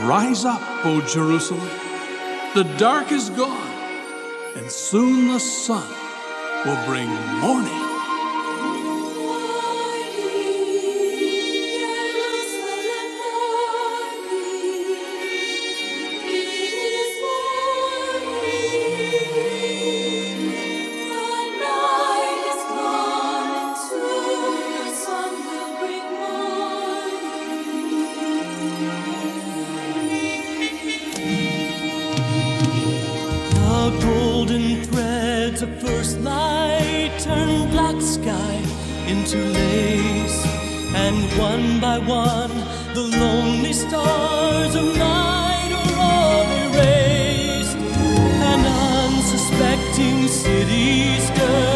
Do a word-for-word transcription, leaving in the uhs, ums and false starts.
Rise up, O Jerusalem. The dark is gone, and soon the sun will bring morning. The golden threads of first light turn black sky into lace, and one by one the lonely stars of night are all erased. An unsuspecting city stirs